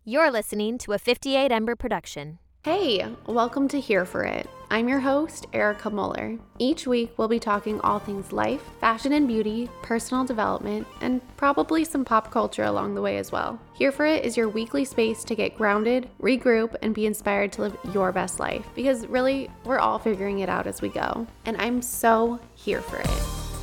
You're listening to a 58 Ember production. Hey, welcome to Here For It. I'm your host, Erica Muller. Each week, we'll be talking all things life, fashion and beauty, personal development, and probably some pop culture along the way as well. Here For It is your weekly space to get grounded, regroup, and be inspired to live your best life. Because really, we're all figuring it out as we go. And I'm so here for it.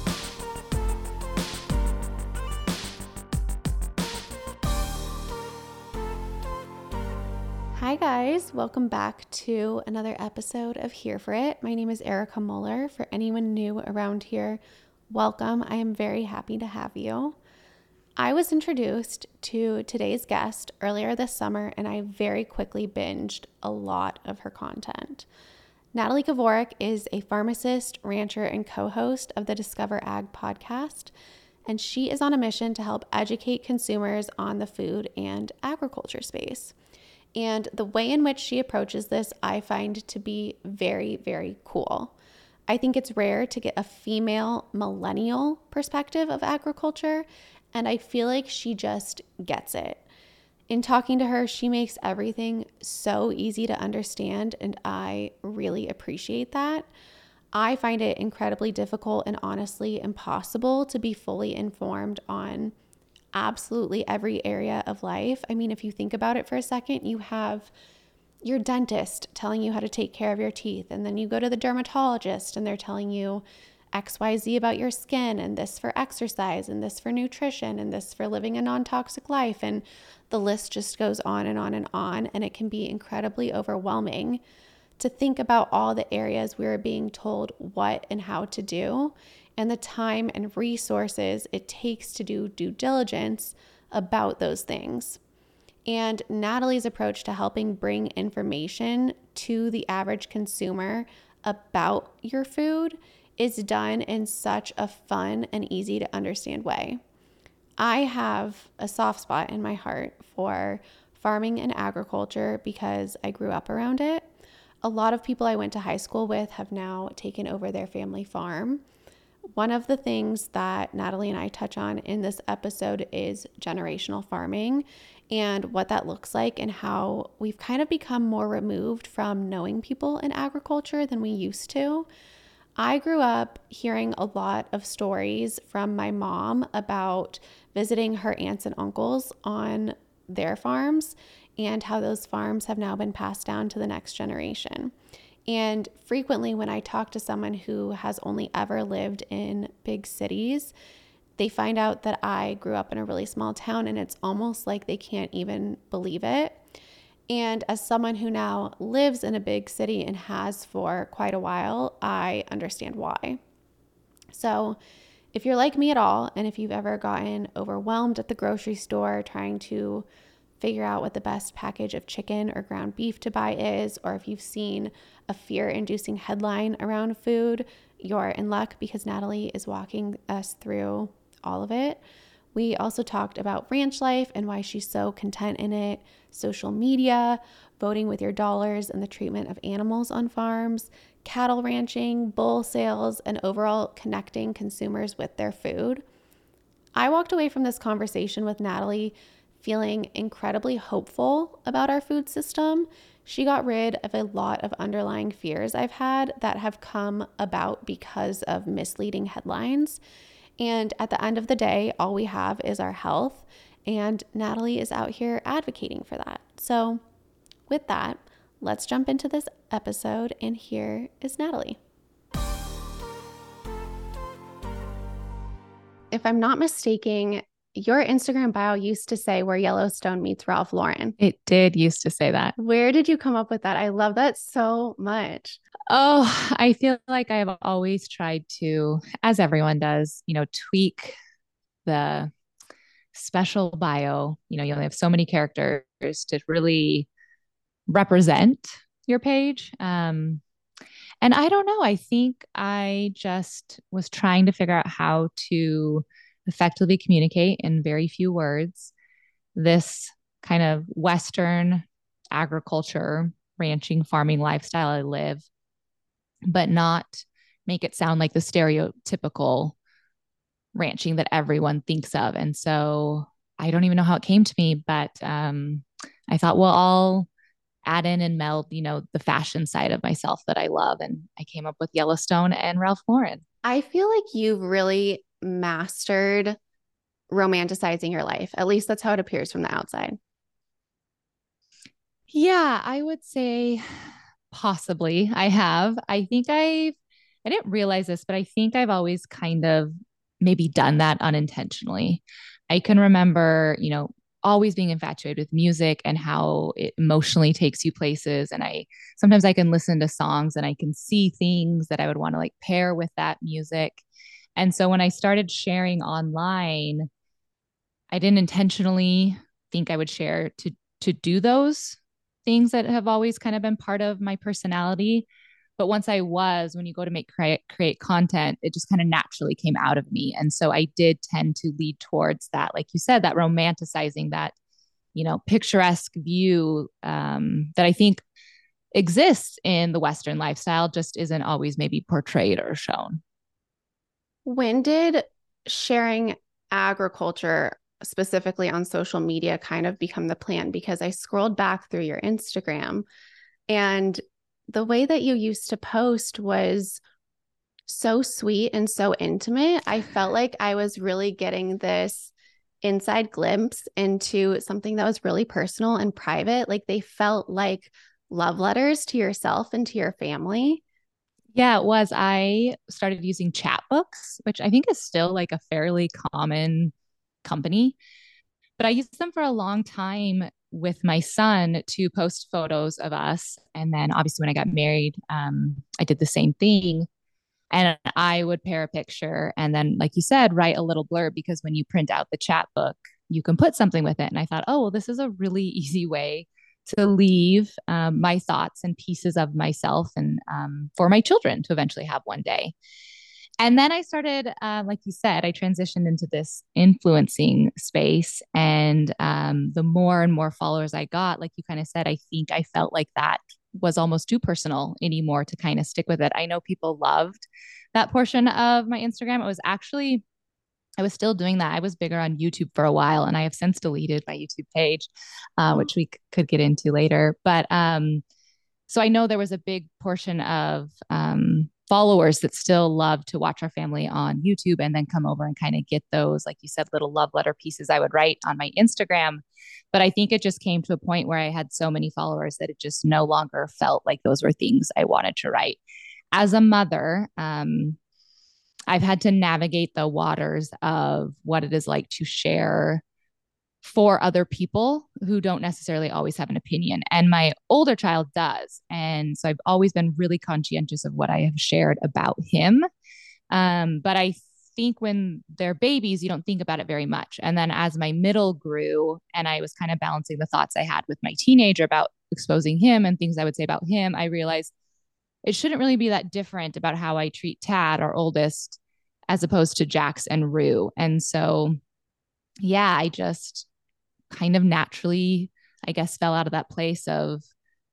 Hi guys, welcome back to another episode of Here For It. My name is Erica Muller. For anyone new around here, welcome. I am very happy to have you. I was introduced to today's guest earlier this summer and I very quickly binged a lot of her content. Natalie Kavorik is a pharmacist, rancher, and co-host of the Discover Ag podcast, and she is on a mission to help educate consumers on the food and agriculture space. And the way in which she approaches this, I find to be very, very cool. I think it's rare to get a female millennial perspective of agriculture, and I feel like she just gets it. In talking to her, she makes everything so easy to understand, and I really appreciate that. I find it incredibly difficult and honestly impossible to be fully informed on absolutely every area of life. I mean, if you think about it for a second, you have your dentist telling you how to take care of your teeth, and then you go to the dermatologist and they're telling you XYZ about your skin, and this for exercise, and this for nutrition, and this for living a non-toxic life, and the list just goes on and on and on, and it can be incredibly overwhelming to think about all the areas we are being told what and how to do, and the time and resources it takes to do due diligence about those things. And Natalie's approach to helping bring information to the average consumer about your food is done in such a fun and easy to understand way. I have a soft spot in my heart for farming and agriculture because I grew up around it. A lot of people I went to high school with have now taken over their family farm. One of the things that Natalie and I touch on in this episode is generational farming and what that looks like, and how we've kind of become more removed from knowing people in agriculture than we used to. I grew up hearing a lot of stories from my mom about visiting her aunts and uncles on their farms and how those farms have now been passed down to the next generation. And frequently when I talk to someone who has only ever lived in big cities, they find out that I grew up in a really small town, and it's almost like they can't even believe it. And as someone who now lives in a big city and has for quite a while, I understand why. So if you're like me at all, and if you've ever gotten overwhelmed at the grocery store trying to figure out what the best package of chicken or ground beef to buy is, or if you've seen a fear-inducing headline around food, you're in luck because Natalie is walking us through all of it. We also talked about ranch life and why she's so content in it, social media, voting with your dollars, and the treatment of animals on farms, cattle ranching, bull sales, and overall connecting consumers with their food. I walked away from this conversation with Natalie feeling incredibly hopeful about our food system. She got rid of a lot of underlying fears I've had that have come about because of misleading headlines. And at the end of the day, all we have is our health, and Natalie is out here advocating for that. So with that, let's jump into this episode, and here is Natalie. If I'm not mistaken, your Instagram bio used to say where Yellowstone meets Ralph Lauren. It did used to say that. Where did you come up with that? I love that so much. Oh, I feel like I have always tried to, as everyone does, tweak the special bio. You only have so many characters to really represent your page. And I don't know, I think I just was trying to figure out how to effectively communicate in very few words this kind of Western agriculture, ranching, farming lifestyle I live, but not make it sound like the stereotypical ranching that everyone thinks of. And so I don't even know how it came to me, but I I thought, well, I'll add in and meld, the fashion side of myself that I love. And I came up with Yellowstone and Ralph Lauren. I feel like you've really mastered romanticizing your life. At least that's how it appears from the outside. Yeah, I would say possibly I have. I didn't realize this, but I think I've always kind of maybe done that unintentionally. I can remember, always being infatuated with music and how it emotionally takes you places. And sometimes I can listen to songs and I can see things that I would want to like pair with that music. And so when I started sharing online, I didn't intentionally think I would share to do those things that have always kind of been part of my personality. But once when you go to create content, it just kind of naturally came out of me. And so I did tend to lead towards that, like you said, that romanticizing, that, picturesque view that I think exists in the Western lifestyle, just isn't always maybe portrayed or shown. When did sharing agriculture specifically on social media kind of become the plan? Because I scrolled back through your Instagram and the way that you used to post was so sweet and so intimate. I felt like I was really getting this inside glimpse into something that was really personal and private. Like they felt like love letters to yourself and to your family. Yeah, it was. I started using chat books, which I think is still like a fairly common company, but I used them for a long time with my son to post photos of us. And then obviously when I got married, I did the same thing. And I would pair a picture and then, like you said, write a little blurb because when you print out the chat book, you can put something with it. And I thought, oh, well, this is a really easy way to leave my thoughts and pieces of myself and for my children to eventually have one day. And then I started, like you said, I transitioned into this influencing space. And the more and more followers I got, like you kind of said, I think I felt like that was almost too personal anymore to kind of stick with it. I know people loved that portion of my Instagram. I was still doing that. I was bigger on YouTube for a while, and I have since deleted my YouTube page, which we could get into later. But so I know there was a big portion of followers that still love to watch our family on YouTube and then come over and kind of get those, like you said, little love letter pieces I would write on my Instagram. But I think it just came to a point where I had so many followers that it just no longer felt like those were things I wanted to write. As a mother, I've had to navigate the waters of what it is like to share for other people who don't necessarily always have an opinion. And my older child does. And so I've always been really conscientious of what I have shared about him. But I think when they're babies, you don't think about it very much. And then as my middle grew and I was kind of balancing the thoughts I had with my teenager about exposing him and things I would say about him, I realized it shouldn't really be that different about how I treat Tad, our oldest, as opposed to Jax and Rue. And so, yeah, I just kind of naturally, I guess, fell out of that place of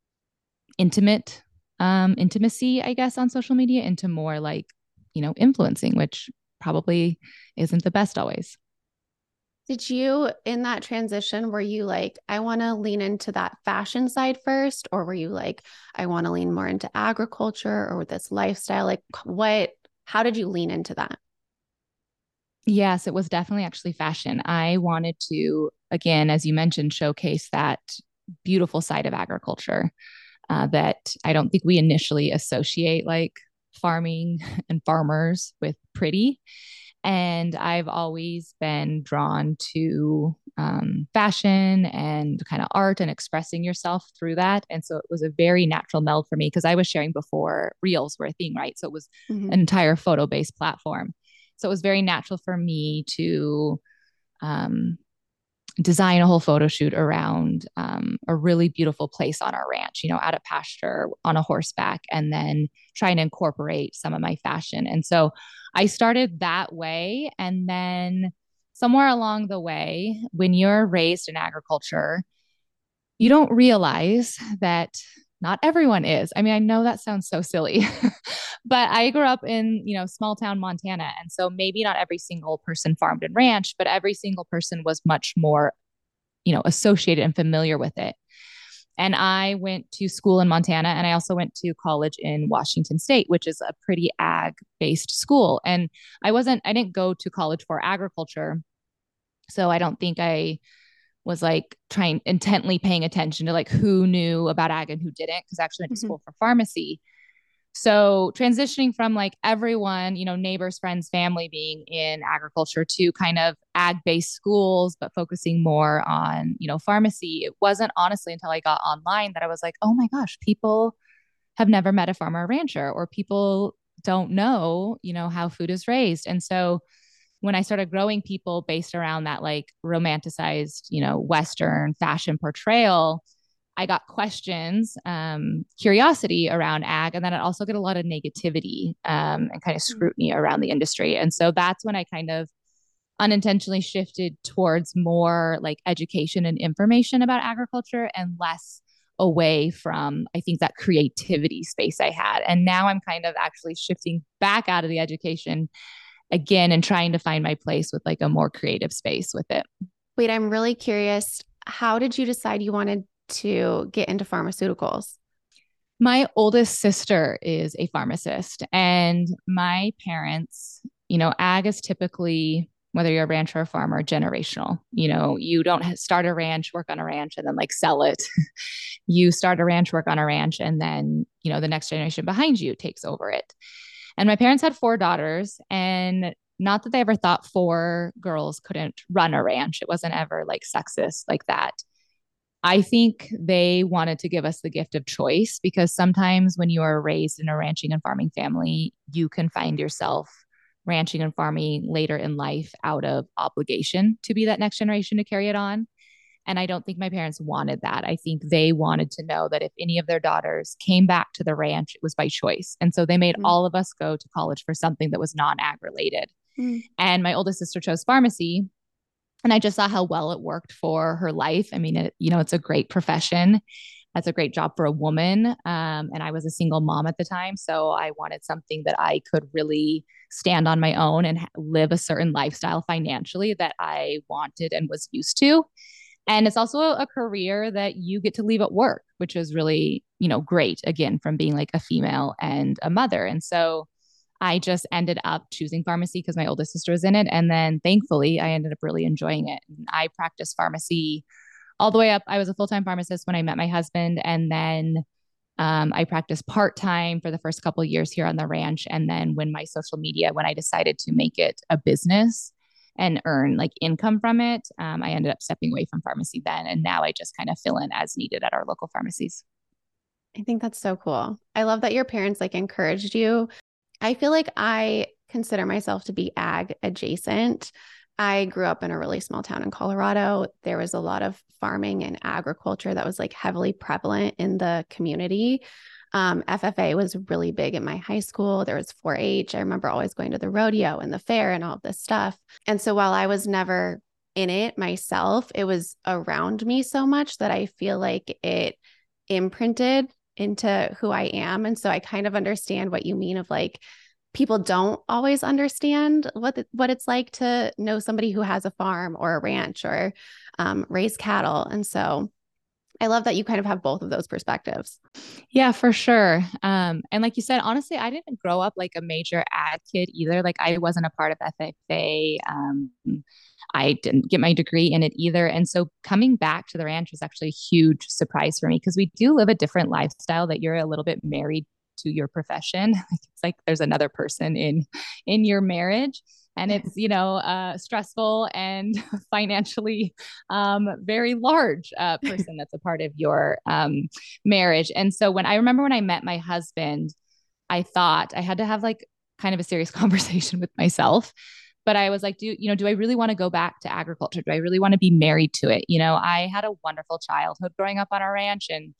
intimacy, I guess, on social media into more like, influencing, which probably isn't the best always. Did you, in that transition, were you like, I want to lean into that fashion side first? Or were you like, I want to lean more into agriculture or this lifestyle? Like, how did you lean into that? Yes, it was definitely actually fashion. I wanted to, again, as you mentioned, showcase that beautiful side of agriculture that I don't think we initially associate like farming and farmers with pretty. And I've always been drawn to fashion and kind of art and expressing yourself through that. And so it was a very natural meld for me because I was sharing before reels were a thing, right? So it was an entire photo based platform. So it was very natural for me to um, design a whole photo shoot around a really beautiful place on our ranch, out at pasture on a horseback, and then trying to incorporate some of my fashion. And so I started that way. And then somewhere along the way, when you're raised in agriculture, you don't realize that not everyone is. I mean, I know that sounds so silly, but I grew up in, small town Montana. And so maybe not every single person farmed and ranched, but every single person was much more, associated and familiar with it. And I went to school in Montana, and I also went to college in Washington State, which is a pretty ag based school. And I didn't go to college for agriculture. So I don't think I was like trying intently paying attention to like who knew about ag and who didn't, because I actually went to Mhm. school for pharmacy. So transitioning from like everyone, neighbors, friends, family being in agriculture to kind of ag based schools, but focusing more on, pharmacy, it wasn't honestly until I got online that I was like, oh my gosh, people have never met a farmer or rancher, or people don't know, how food is raised. And so when I started growing people based around that like romanticized, Western fashion portrayal, I got questions, curiosity around ag, and then I also get a lot of negativity and kind of Mm. scrutiny around the industry. And so that's when I kind of unintentionally shifted towards more like education and information about agriculture and less away from, I think, that creativity space I had. And now I'm kind of actually shifting back out of the education again and trying to find my place with like a more creative space with it. Wait, I'm really curious. How did you decide you wanted to get into pharmaceuticals? My oldest sister is a pharmacist, and my parents, ag is typically, whether you're a rancher or a farmer, generational. You don't start a ranch, work on a ranch, and then like sell it. You start a ranch, work on a ranch, and then, the next generation behind you takes over it. And my parents had four daughters, and not that they ever thought four girls couldn't run a ranch. It wasn't ever like sexist like that. I think they wanted to give us the gift of choice, because sometimes when you are raised in a ranching and farming family, you can find yourself ranching and farming later in life out of obligation to be that next generation to carry it on. And I don't think my parents wanted that. I think they wanted to know that if any of their daughters came back to the ranch, it was by choice. And so they made Mm. all of us go to college for something that was non ag related. Mm. And my oldest sister chose pharmacy, and I just saw how well it worked for her life. I mean, it's a great profession. That's a great job for a woman. And I was a single mom at the time. So I wanted something that I could really stand on my own and live a certain lifestyle financially that I wanted and was used to. And it's also a career that you get to leave at work, which is really, great, again, from being like a female and a mother. And so I just ended up choosing pharmacy because my oldest sister was in it. And then thankfully, I ended up really enjoying it. And I practiced pharmacy all the way up. I was a full time pharmacist when I met my husband. And then I practiced part time for the first couple of years here on the ranch. And then when I decided to make it a business and earn like income from it, I ended up stepping away from pharmacy then. And now I just kind of fill in as needed at our local pharmacies. I think that's so cool. I love that your parents like encouraged you. I feel like I consider myself to be ag adjacent. I grew up in a really small town in Colorado. There was a lot of farming and agriculture that was like heavily prevalent in the community. FFA was really big in my high school. There was 4-H. I remember always going to the rodeo and the fair and all of this stuff. And so while I was never in it myself, it was around me so much that I feel like it imprinted into who I am. And so I kind of understand what you mean of like, people don't always understand what it's like to know somebody who has a farm or a ranch or raise cattle. And so I love that you kind of have both of those perspectives. Yeah, for sure. And like you said, honestly, I didn't grow up like a major ag kid either. Like I wasn't a part of FFA. I didn't get my degree in it either. And so coming back to the ranch was actually a huge surprise for me, because we do live a different lifestyle, that you're a little bit married to your profession. It's like there's another person in your marriage. And it's, stressful and financially very large person that's a part of your marriage. And so when I met my husband, I thought I had to have like kind of a serious conversation with myself. But I was like, do I really want to go back to agriculture? Do I really want to be married to it? I had a wonderful childhood growing up on our ranch, and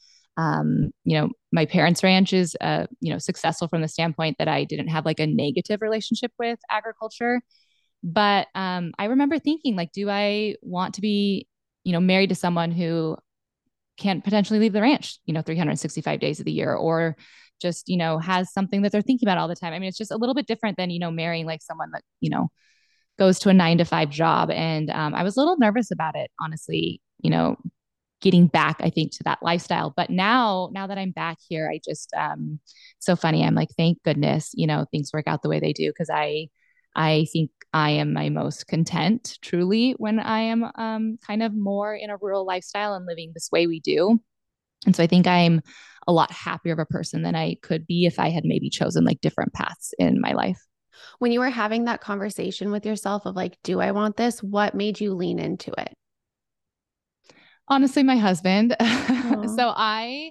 my parents' ranch is, successful from the standpoint that I didn't have like a negative relationship with agriculture. But I remember thinking, like, do I want to be, married to someone who can potentially leave the ranch, 365 days of the year, or just, has something that they're thinking about all the time. I mean, it's just a little bit different than, marrying like someone that, goes to a 9 to 5 job. And I was a little nervous about it, honestly, getting back, I think, to that lifestyle. But now that I'm back here, I just, so funny. I'm like, thank goodness, things work out the way they do. Cause I think I am my most content truly when I am, kind of more in a rural lifestyle and living this way we do. And so I think I'm a lot happier of a person than I could be if I had maybe chosen like different paths in my life. When you were having that conversation with yourself of like, do I want this? What made you lean into it? Honestly, my husband. Oh. So I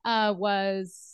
was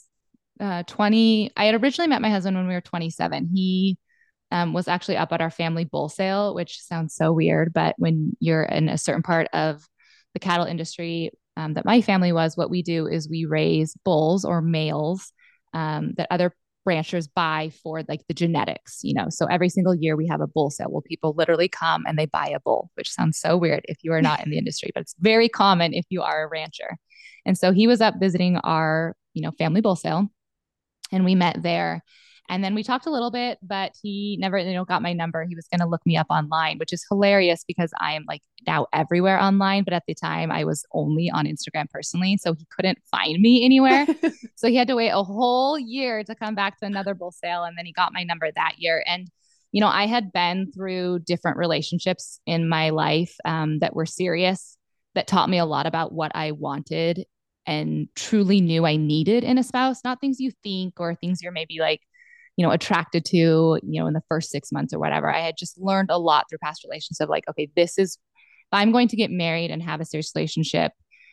20. I had originally met my husband when we were 27. He was actually up at our family bull sale, which sounds so weird. But when you're in a certain part of the cattle industry that my family was, what we do is we raise bulls or males that other ranchers buy for like the genetics, So every single year we have a bull sale where people literally come and they buy a bull, which sounds so weird if you are not in the industry, but it's very common if you are a rancher. And so he was up visiting our, family bull sale, and we met there. And then we talked a little bit, but he never, got my number. He was going to look me up online, which is hilarious because I am like now everywhere online. But at the time, I was only on Instagram personally. So he couldn't find me anywhere. So he had to wait a whole year to come back to another bull sale. And then he got my number that year. And, I had been through different relationships in my life that were serious, that taught me a lot about what I wanted and truly knew I needed in a spouse, not things you think or things you're maybe like, attracted to, in the first 6 months or whatever. I had just learned a lot through past relations of like, okay, this is, if I'm going to get married and have a serious relationship,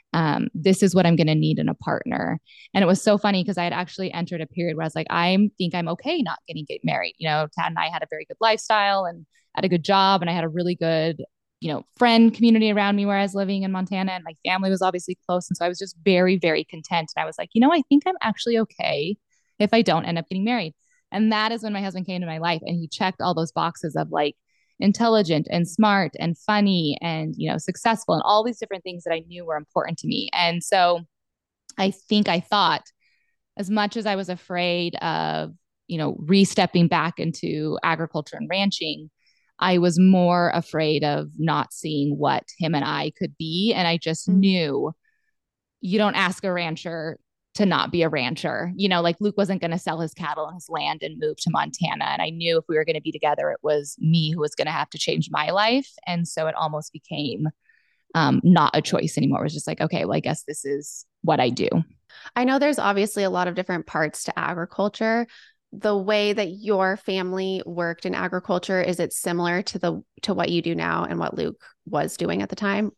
this is what I'm going to need in a partner. And it was so funny because I had actually entered a period where I was like, I think I'm okay not get married. Tad and I had a very good lifestyle and had a good job, and I had a really good, friend community around me where I was living in Montana, and my family was obviously close. And so I was just very, very content. And I was like, I think I'm actually okay if I don't end up getting married. And that is when my husband came to my life, and he checked all those boxes of like intelligent and smart and funny and, successful and all these different things that I knew were important to me. And so I think I thought, as much as I was afraid of, re-stepping back into agriculture and ranching, I was more afraid of not seeing what him and I could be. And I just knew you don't ask a rancher to not be a rancher. Like Luke wasn't going to sell his cattle and his land and move to Montana. And I knew if we were going to be together, it was me who was going to have to change my life. And so it almost became not a choice anymore. It was just like, okay, well, I guess this is what I do. I know there's obviously a lot of different parts to agriculture. The way that your family worked in agriculture, is it similar to what you do now and what Luke was doing at the time?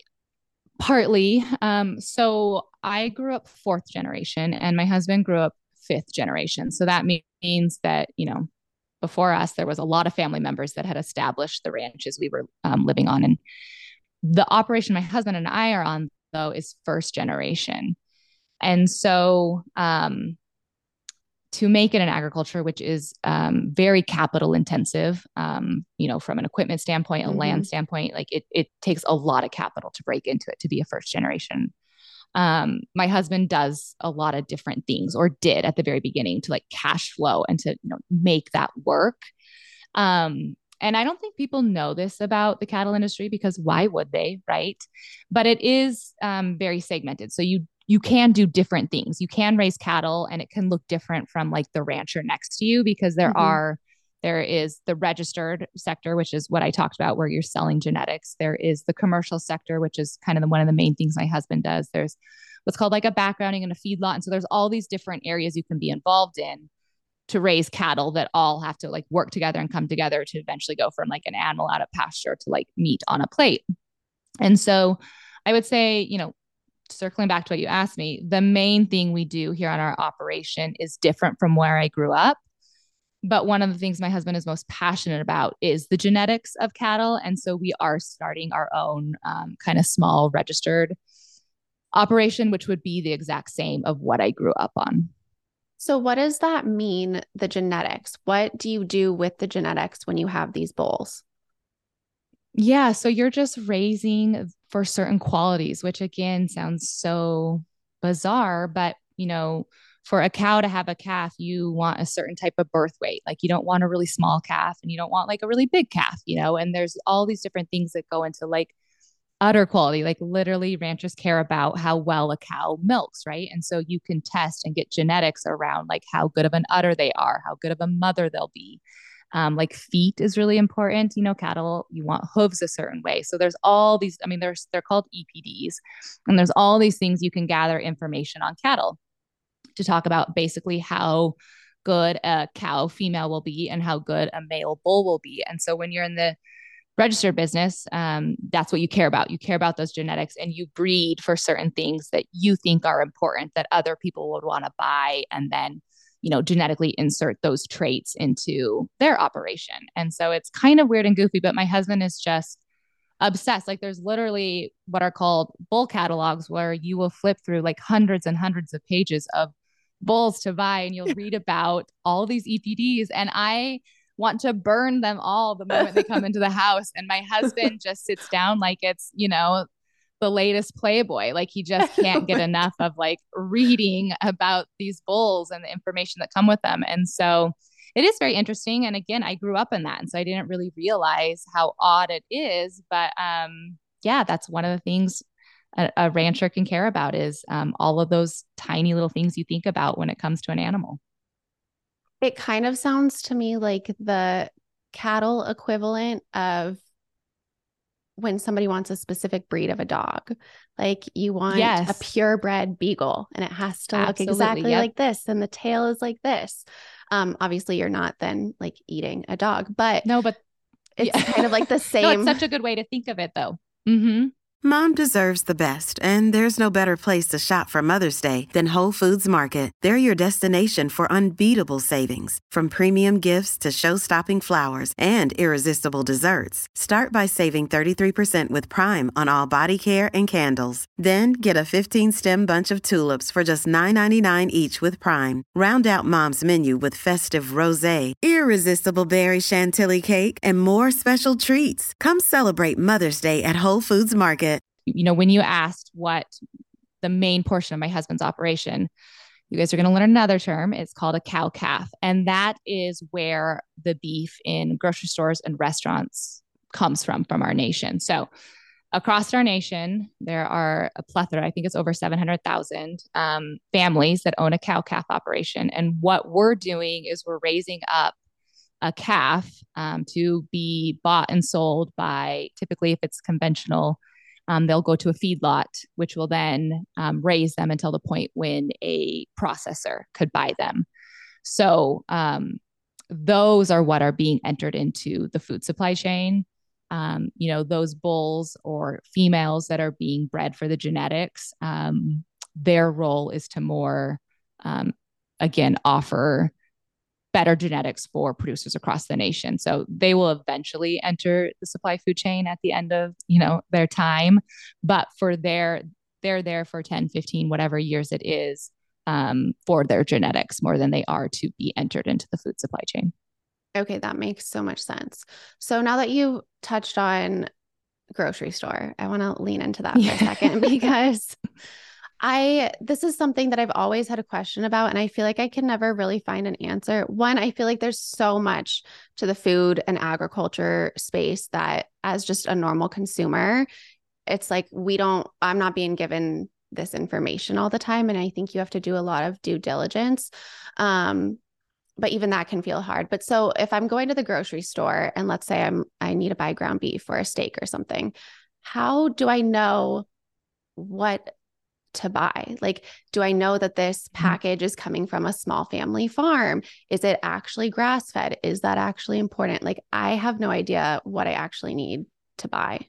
Partly. So I grew up fourth generation and my husband grew up fifth generation. So that means that, before us, there was a lot of family members that had established the ranches we were living on. And the operation my husband and I are on, though, is first generation. And so to make it an agriculture, which is very capital intensive, from an equipment standpoint, a land standpoint, like it takes a lot of capital to break into it to be a first generation. My husband does a lot of different things, or did at the very beginning, to like cash flow and to, make that work. And I don't think people know this about the cattle industry, because why would they, right? But it is very segmented. So you can do different things. You can raise cattle and it can look different from like the rancher next to you, because there is the registered sector, which is what I talked about, where you're selling genetics. There is the commercial sector, which is kind of one of the main things my husband does. There's what's called like a backgrounding and a feedlot. And so there's all these different areas you can be involved in to raise cattle that all have to like work together and come together to eventually go from like an animal out of pasture to like meat on a plate. And so I would say, circling back to what you asked me, the main thing we do here on our operation is different from where I grew up. But one of the things my husband is most passionate about is the genetics of cattle. And so we are starting our own kind of small registered operation, which would be the exact same of what I grew up on. So what does that mean, the genetics? What do you do with the genetics when you have these bulls? Yeah, so you're just raising for certain qualities, which again sounds so bizarre, but for a cow to have a calf, you want a certain type of birth weight. Like you don't want a really small calf and you don't want like a really big calf, and there's all these different things that go into like utter quality. Like literally ranchers care about how well a cow milks, right? And so you can test and get genetics around like how good of an udder they are, how good of a mother they'll be. Like feet is really important. You know, cattle, you want hooves a certain way. So there's all these, I mean, they're called EPDs, and there's all these things you can gather information on cattle to talk about basically how good a cow female will be and how good a male bull will be. And so when you're in the registered business, that's what you care about. You care about those genetics and you breed for certain things that you think are important that other people would want to buy and then, you know, genetically insert those traits into their operation. And so it's kind of weird and goofy, but my husband is just obsessed. Like there's literally what are called bull catalogs where you will flip through like hundreds and hundreds of pages of bulls to buy and you'll read about all these EPDs. And I want to burn them all the moment they come into the house. And my husband just sits down like it's, you know, the latest Playboy. Like he just can't get enough of like reading about these bulls and the information that come with them. And so it is very interesting. And again, I grew up in that. And so I didn't really realize how odd it is. But yeah, that's one of the things a rancher can care about is all of those tiny little things you think about when it comes to an animal. It kind of sounds to me like the cattle equivalent of when somebody wants a specific breed of a dog. Like you want a purebred beagle and it has to look exactly like this and the tail is like this. Obviously you're not then like eating a dog, but no, but it's kind of like the same. No, it's such a good way to think of it though. Mm-hmm. Mom deserves the best, and there's no better place to shop for Mother's Day than Whole Foods Market. They're your destination for unbeatable savings, from premium gifts to show-stopping flowers and irresistible desserts. Start by saving 33% with Prime on all body care and candles. Then get a 15-stem bunch of tulips for just $9.99 each with Prime. Round out Mom's menu with festive rosé, irresistible berry chantilly cake, and more special treats. Come celebrate Mother's Day at Whole Foods Market. You know, when you asked what the main portion of my husband's operation, you guys are going to learn another term. It's called a cow calf. And that is where the beef in grocery stores and restaurants comes from our nation. So across our nation, there are a plethora, I think it's over 700,000 families that own a cow calf operation. And what we're doing is we're raising up a calf to be bought and sold by, typically if it's conventional, they'll go to a feedlot, which will then raise them until the point when a processor could buy them. So those are what are being entered into the food supply chain. You know, those bulls or females that are being bred for the genetics, their role is to more, again, offer better genetics for producers across the nation. So they will eventually enter the supply food chain at the end of, you know, their time. But for they're there for 10, 15, whatever years it is, for their genetics more than they are to be entered into the food supply chain. Okay, that makes so much sense. So now that you touched on grocery store, I want to lean into that for a second because this is something that I've always had a question about, and I feel like I can never really find an answer. One, I feel like there's so much to the food and agriculture space that as just a normal consumer, it's like I'm not being given this information all the time. And I think you have to do a lot of due diligence. But even that can feel hard. But so if I'm going to the grocery store and let's say I need to buy ground beef or a steak or something, how do I know what to buy? Like, do I know that this package is coming from a small family farm? Is it actually grass fed? Is that actually important? Like, I have no idea what I actually need to buy.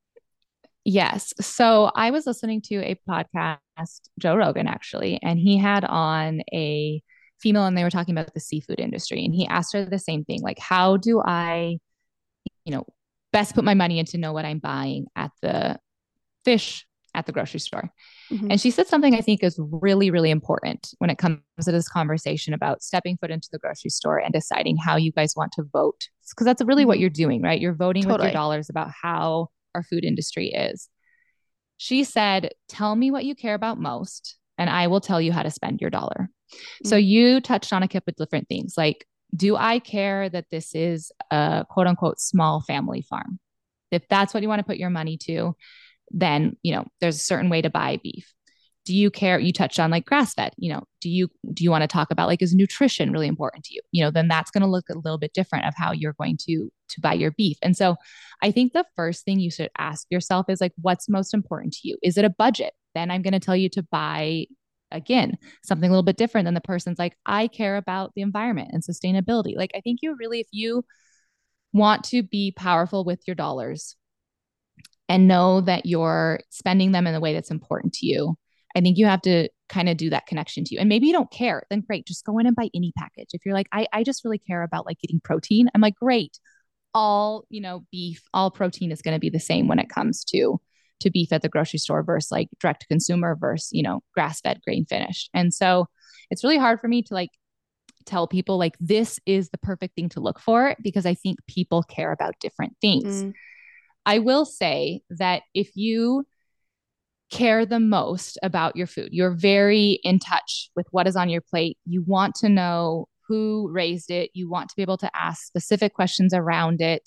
Yes. So I was listening to a podcast, Joe Rogan actually, and he had on a female and they were talking about the seafood industry. And he asked her the same thing, like, how do I, you know, best put my money in to know what I'm buying at the fish at the grocery store? Mm-hmm. And she said something I think is really, really important when it comes to this conversation about stepping foot into the grocery store and deciding how you guys want to vote. Because that's really what you're doing, right? You're voting with your dollars about how our food industry is. She said, tell me what you care about most, and I will tell you how to spend your dollar. Mm-hmm. So you touched on a couple of different things. Like, do I care that this is a quote unquote small family farm? If that's what you want to put your money to, then, there's a certain way to buy beef. Do you care? You touched on like grass fed, do you want to talk about like, is nutrition really important to you? Then that's going to look a little bit different of how you're going to buy your beef. And so I think the first thing you should ask yourself is like, what's most important to you? Is it a budget? Then I'm going to tell you to buy, again, something a little bit different than the person's like, I care about the environment and sustainability. Like, I think if you want to be powerful with your dollars and know that you're spending them in a way that's important to you, I think you have to kind of do that connection to you. And maybe you don't care, then great, just go in and buy any package. If you're like, I just really care about like getting protein, I'm like, great, all, beef, all protein is going to be the same when it comes to beef at the grocery store versus like direct to consumer versus, grass fed, grain finished. And so it's really hard for me to like tell people like, this is the perfect thing to look for, because I think people care about different things. I will say that if you care the most about your food, you're very in touch with what is on your plate, you want to know who raised it, you want to be able to ask specific questions around it,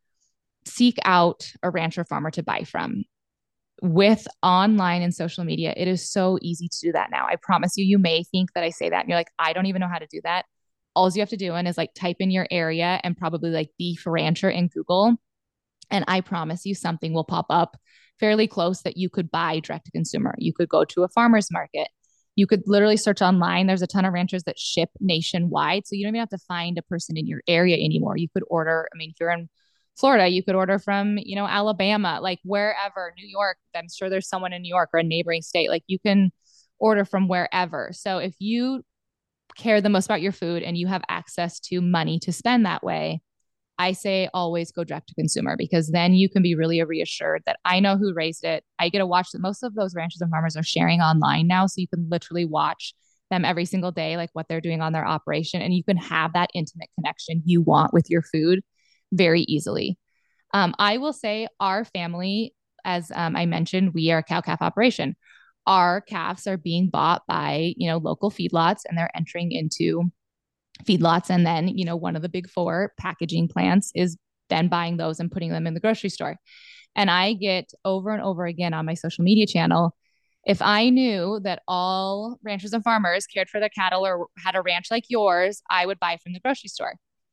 seek out a rancher farmer to buy from. With online and social media, it is so easy to do that now. I promise you, you may think that I say that and you're like, I don't even know how to do that. All you have to do is like type in your area and probably like beef rancher in Google. And I promise you something will pop up fairly close that you could buy direct to consumer. You could go to a farmer's market. You could literally search online. There's a ton of ranchers that ship nationwide. So you don't even have to find a person in your area anymore. You could order, if you're in Florida, you could order from, Alabama, like wherever, New York. I'm sure there's someone in New York or a neighboring state. Like you can order from wherever. So if you care the most about your food and you have access to money to spend that way, I say always go direct to consumer, because then you can be really reassured that I know who raised it. I get to watch that. Most of those ranchers and farmers are sharing online now. So you can literally watch them every single day, like what they're doing on their operation. And you can have that intimate connection you want with your food very easily. I will say our family, as I mentioned, we are a cow-calf operation. Our calves are being bought by, local feedlots, and they're entering into feedlots. And then, one of the big four packaging plants is then buying those and putting them in the grocery store. And I get over and over again on my social media channel, if I knew that all ranchers and farmers cared for their cattle or had a ranch like yours, I would buy from the grocery store.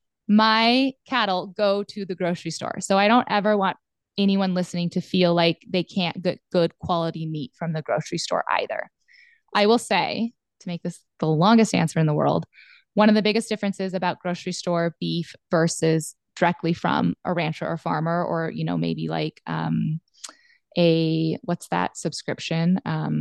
My cattle go to the grocery store. So I don't ever want anyone listening to feel like they can't get good quality meat from the grocery store either. I will say, to make this the longest answer in the world, one of the biggest differences about grocery store beef versus directly from a rancher or farmer, or, maybe like what's that subscription?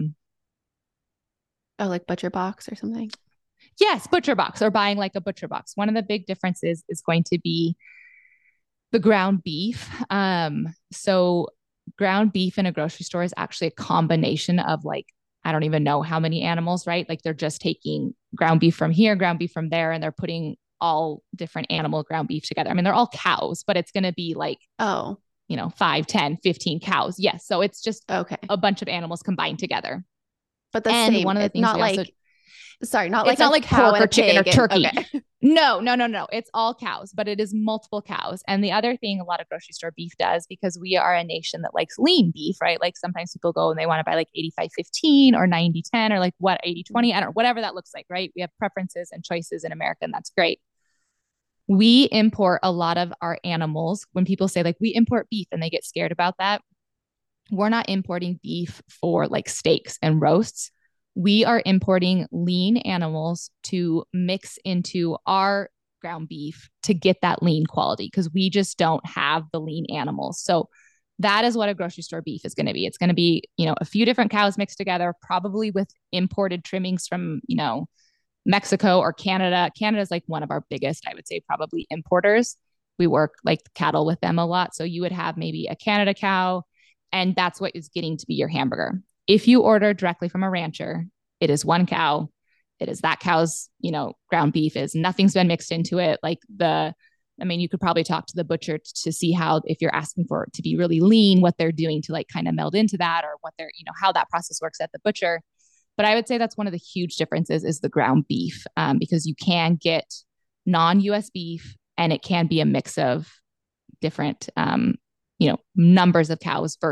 Like Butcher Box or something. Yes, Butcher Box, or buying like a Butcher Box. One of the big differences is going to be the ground beef. So ground beef in a grocery store is actually a combination of like, I don't even know how many animals, right? Like they're just taking ground beef from here, ground beef from there, and they're putting all different animal ground beef together. They're all cows, but it's going to be like, 5, 10, 15 cows. Yes. So it's just a bunch of animals combined together. But same. One of the things not like, not like pork or chicken or turkey. Okay. No. It's all cows, but it is multiple cows. And the other thing a lot of grocery store beef does, because we are a nation that likes lean beef, right? Like sometimes people go and they want to buy like 85-15 or 90-10 or like 80-20, I don't know, whatever that looks like, right? We have preferences and choices in America, and that's great. We import a lot of our animals. When people say like we import beef and they get scared about that, we're not importing beef for like steaks and roasts. We are importing lean animals to mix into our ground beef to get that lean quality, because we just don't have the lean animals. So that is what a grocery store beef is going to be. It's going to be, a few different cows mixed together, probably with imported trimmings from, Mexico or Canada. Canada is like one of our biggest, I would say, probably importers. We work like cattle with them a lot. So you would have maybe a Canada cow, and that's what is getting to be your hamburger. If you order directly from a rancher, it is one cow. It is that cow's, ground beef. Is nothing's been mixed into it. You could probably talk to the butcher to see how, if you're asking for it to be really lean, what they're doing to like kind of meld into that, or what they're, how that process works at the butcher. But I would say that's one of the huge differences is the ground beef, because you can get non-US beef, and it can be a mix of different, numbers of cows versus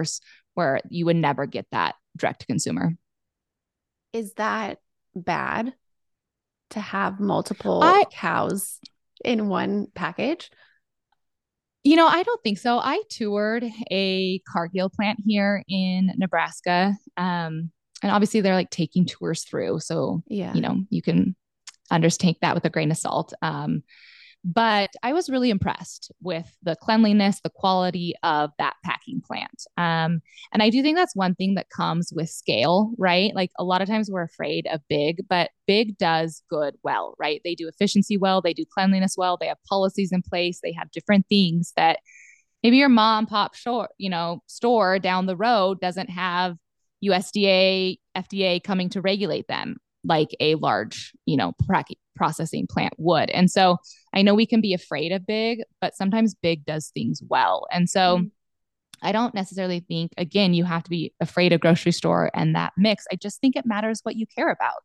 where you would never get that direct to consumer. Is that bad to have multiple cows in one package? I don't think so. I toured a Cargill plant here in Nebraska. And obviously they're like taking tours through. So, Yeah. You can undertake that with a grain of salt. But I was really impressed with the cleanliness, the quality of that packing plant. And I do think that's one thing that comes with scale, right? Like a lot of times we're afraid of big, but big does good well, right? They do efficiency well, they do cleanliness well, they have policies in place, they have different things that maybe your mom and pop store down the road doesn't have USDA, FDA coming to regulate them like a large, processing plant would. And so I know we can be afraid of big, but sometimes big does things well. And so I don't necessarily think, again, you have to be afraid of grocery store and that mix. I just think it matters what you care about,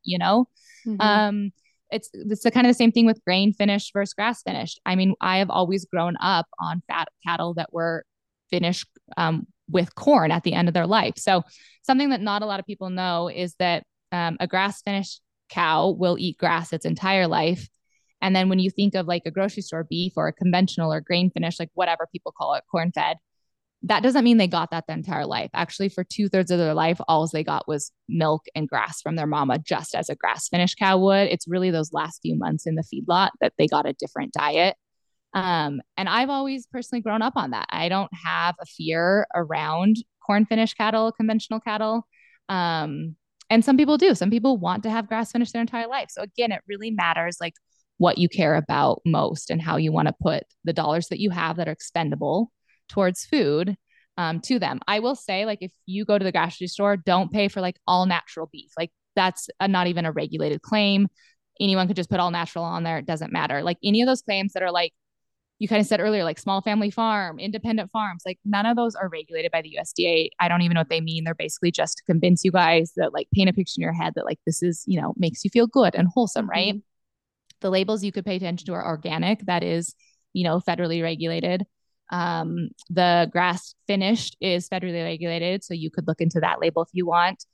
It's the kind of the same thing with grain finished versus grass finished. I mean, I have always grown up on fat cattle that were finished with corn at the end of their life. So something that not a lot of people know is that a grass finished cow will eat grass its entire life. And then when you think of like a grocery store beef or a conventional or grain finished, like whatever people call it, corn fed, that doesn't mean they got that the entire life. Actually, for 2/3 of their life, all they got was milk and grass from their mama, just as a grass finished cow would. It's really those last few months in the feedlot that they got a different diet. And I've always personally grown up on that. I don't have a fear around corn finished cattle, conventional cattle. And some people do. Some people want to have grass finished their entire life. So again, it really matters like what you care about most and how you want to put the dollars that you have that are expendable towards food to them. I will say, like, if you go to the grocery store, don't pay for like all natural beef. Like that's not even a regulated claim. Anyone could just put all natural on there. It doesn't matter. Like any of those claims that are like, you kind of said earlier, like small family farm, independent farms, like none of those are regulated by the USDA. I don't even know what they mean. They're basically just to convince you guys that like paint a picture in your head that like this is, makes you feel good and wholesome, right? The labels you could pay attention to are organic. That is, federally regulated. The grass finished is federally regulated. So you could look into that label if you want.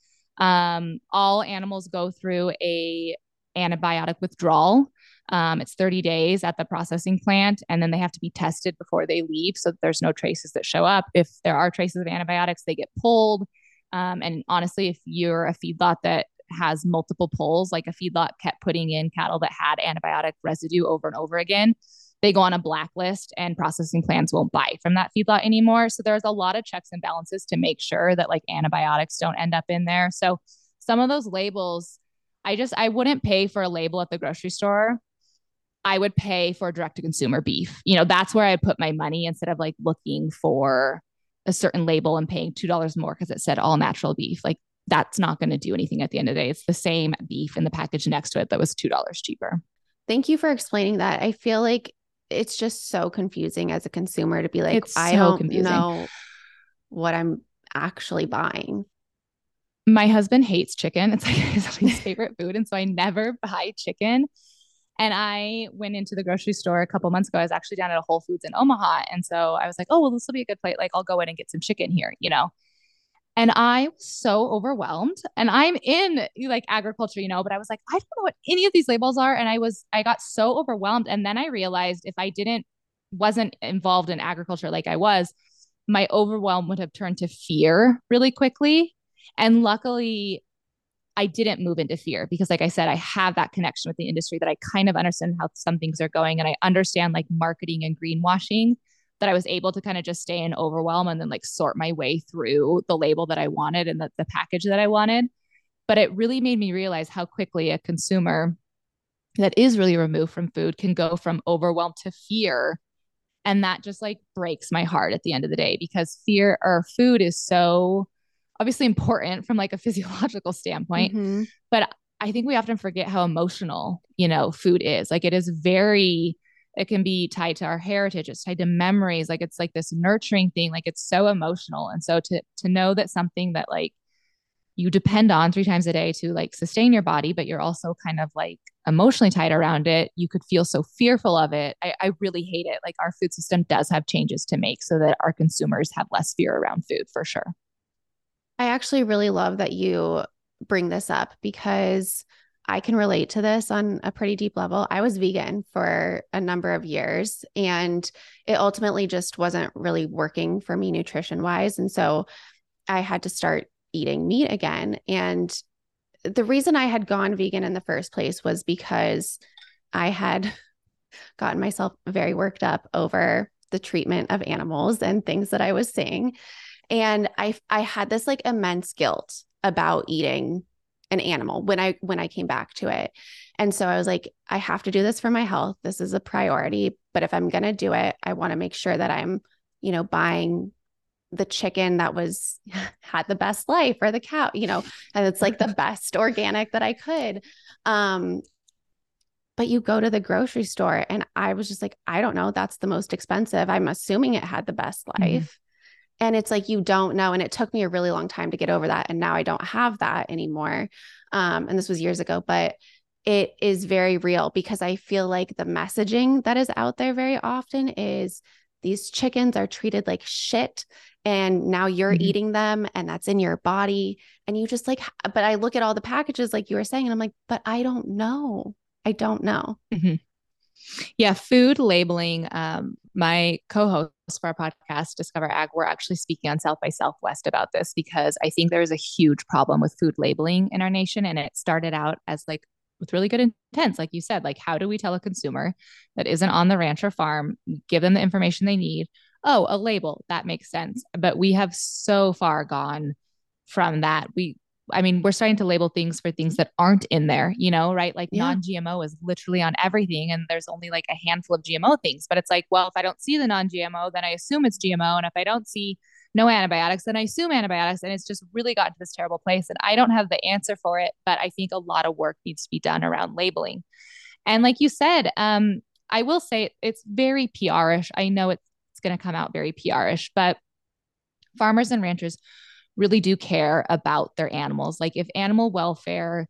All animals go through a antibiotic withdrawal. It's 30 days at the processing plant, and then they have to be tested before they leave so that there's no traces that show up. If there are traces of antibiotics, they get pulled. And honestly, if you're a feedlot that has multiple pulls, like a feedlot kept putting in cattle that had antibiotic residue over and over again, they go on a blacklist and processing plants won't buy from that feedlot anymore. So there's a lot of checks and balances to make sure that like antibiotics don't end up in there. So some of those labels, I wouldn't pay for a label at the grocery store. I would pay for direct to consumer beef. That's where I put my money instead of like looking for a certain label and paying $2 more because it said all natural beef. Like that's not going to do anything at the end of the day. It's the same beef in the package next to it that was $2 cheaper. Thank you for explaining that. I feel like it's just so confusing as a consumer to be like, I don't know what I'm actually buying. My husband hates chicken. It's like his favorite food. And so I never buy chicken. And I went into the grocery store a couple months ago. I was actually down at a Whole Foods in Omaha. And so I was like, oh, well, this will be a good plate. Like I'll go in and get some chicken here, And I was so overwhelmed. And I'm in like agriculture, but I was like, I don't know what any of these labels are. And I got so overwhelmed. And then I realized if I wasn't involved in agriculture like I was, my overwhelm would have turned to fear really quickly. And luckily, I didn't move into fear because, like I said, I have that connection with the industry that I kind of understand how some things are going. And I understand like marketing and greenwashing, that I was able to kind of just stay in overwhelm and then like sort my way through the label that I wanted and the package that I wanted. But it really made me realize how quickly a consumer that is really removed from food can go from overwhelmed to fear. And that just like breaks my heart at the end of the day because fear or food is so obviously important from like a physiological standpoint. But I think we often forget how emotional, food is. Like it can be tied to our heritage. It's tied to memories. Like it's like this nurturing thing. Like it's so emotional. And so to know that something that like you depend on 3 times a day to like sustain your body, but you're also kind of like emotionally tied around it, you could feel so fearful of it. I really hate it. Like our food system does have changes to make so that our consumers have less fear around food for sure. I actually really love that you bring this up because I can relate to this on a pretty deep level. I was vegan for a number of years and it ultimately just wasn't really working for me nutrition wise. And so I had to start eating meat again. And the reason I had gone vegan in the first place was because I had gotten myself very worked up over the treatment of animals and things that I was seeing. And I had this like immense guilt about eating an animal when I came back to it. And so I was like, I have to do this for my health. This is a priority. But if I'm going to do it, I want to make sure that I'm, buying the chicken that had the best life, or the cow, and it's like the best organic that I could. But you go to the grocery store and I was just like, I don't know, that's the most expensive. I'm assuming it had the best life. Mm-hmm. And it's like, you don't know. And it took me a really long time to get over that. And now I don't have that anymore. And this was years ago, but it is very real because I feel like the messaging that is out there very often is these chickens are treated like shit. And now you're mm-hmm. eating them and that's in your body. And you just like, but I look at all the packages like you were saying, and I'm like, but I don't know. I don't know. Mm-hmm. Yeah. Food labeling. My co-hosts for our podcast, Discover Ag, we're actually speaking on South by Southwest about this because I think there is a huge problem with food labeling in our nation. And it started out as like with really good intents. Like you said, like, how do we tell a consumer that isn't on the ranch or farm, give them the information they need? Oh, a label, that makes sense. But we have so far gone from that. We're starting to label things for things that aren't in there, right? Like non-GMO is literally on everything. And there's only like a handful of GMO things, but it's like, well, if I don't see the non-GMO, then I assume it's GMO. And if I don't see no antibiotics, then I assume antibiotics. And it's just really gotten to this terrible place. And I don't have the answer for it, but I think a lot of work needs to be done around labeling. And like you said, I will say it's very PR-ish. I know it's going to come out very PR-ish, but farmers and ranchers really do care about their animals. Like if animal welfare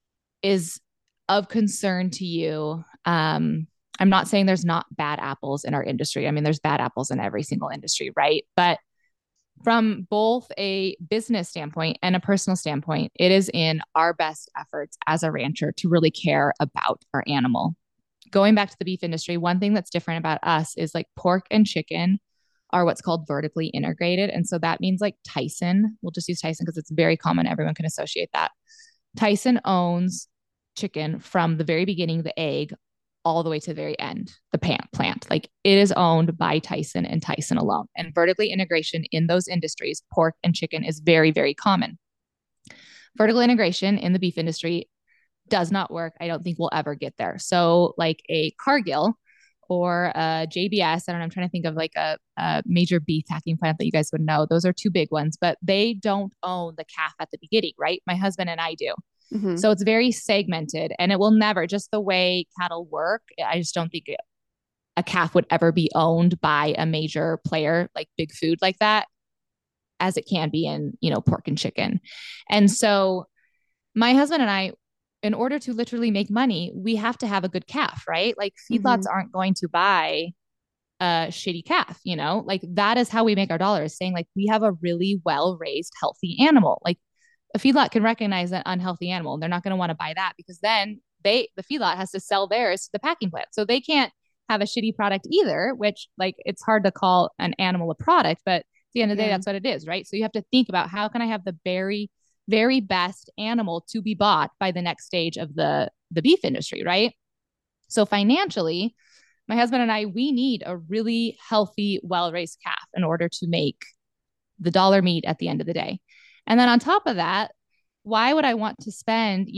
is of concern to you, I'm not saying there's not bad apples in our industry. I mean, there's bad apples in every single industry, right? But from both a business standpoint and a personal standpoint, it is in our best efforts as a rancher to really care about our animal. Going back to the beef industry, one thing that's different about us is like pork and chicken are what's called vertically integrated. And so that means like Tyson, we'll just use Tyson because it's very common. Everyone can associate that. Tyson owns chicken from the very beginning, the egg, all the way to the very end, the plant. Like it is owned by Tyson and Tyson alone. And vertically integration in those industries, pork and chicken, is very, very common. Vertical integration in the beef industry does not work. I don't think we'll ever get there. So like a Cargill or a JBS, I don't know, I'm trying to think of like a major beef packing plant that you guys would know. Those are two big ones, but they don't own the calf at the beginning, right? My husband and I do. Mm-hmm. So it's very segmented and it will never, just the way cattle work, I just don't think a calf would ever be owned by a major player like Big Food like that, as it can be in, pork and chicken. And so my husband and I, in order to literally make money, we have to have a good calf, right? Like feedlots mm-hmm. aren't going to buy a shitty calf, like that is how we make our dollars, saying like we have a really well-raised, healthy animal. Like a feedlot can recognize an unhealthy animal. They're not going to want to buy that because then the feedlot has to sell theirs to the packing plant. So they can't have a shitty product either, which like it's hard to call an animal a product, but at the end of the day, that's what it is, right? So you have to think about how can I have the very, very best animal to be bought by the next stage of the beef industry, right? So financially, my husband and I, we need a really healthy, well-raised calf in order to make the dollar meat at the end of the day. And then on top of that, why would I want to spend,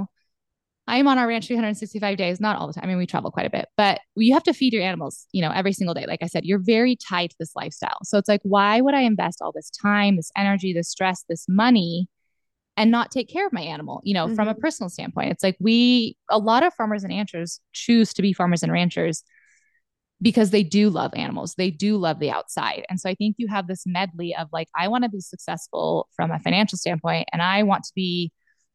I'm on our ranch 365 days, not all the time. I mean, we travel quite a bit, but you have to feed your animals, every single day. Like I said, you're very tied to this lifestyle. So it's like, why would I invest all this time, this energy, this stress, this money, and not take care of my animal, mm-hmm. from a personal standpoint? It's like a lot of farmers and ranchers choose to be farmers and ranchers because they do love animals. They do love the outside. And so I think you have this medley of like, I want to be successful from a financial standpoint, and I want to be,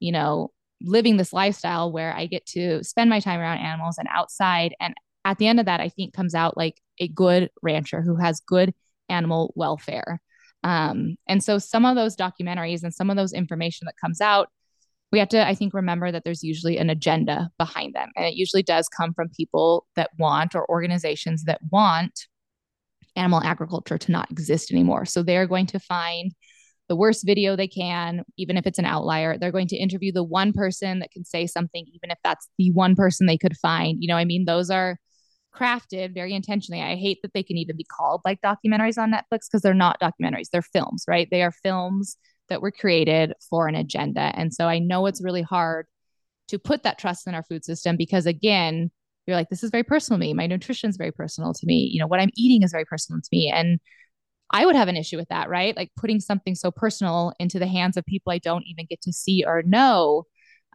living this lifestyle where I get to spend my time around animals and outside. And at the end of that, I think comes out like a good rancher who has good animal welfare. And so some of those documentaries and some of those information that comes out, we have to, I think, remember that there's usually an agenda behind them. And it usually does come from people that want, or organizations that want, animal agriculture to not exist anymore. So they're going to find the worst video they can, even if it's an outlier. They're going to interview the one person that can say something, even if that's the one person they could find. You know, I mean, those are crafted very intentionally. I hate that they can even be called like documentaries on Netflix, because they're not documentaries. They're films, right? They are films that were created for an agenda. And so I know it's really hard to put that trust in our food system, because again, you're like, this is very personal to me. My nutrition is very personal to me. You know, what I'm eating is very personal to me. And I would have an issue with that, right? Like putting something so personal into the hands of people I don't even get to see or know.